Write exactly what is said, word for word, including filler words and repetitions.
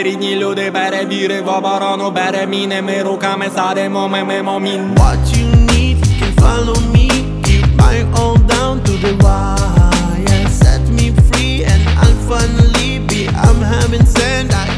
rydni люди перевірив оборону, бере міни, ми руками садимо, ми мимо мін. What you need, you can follow me. Keep my all down to the wire. Set me free and I'll finally be I'm having sand. I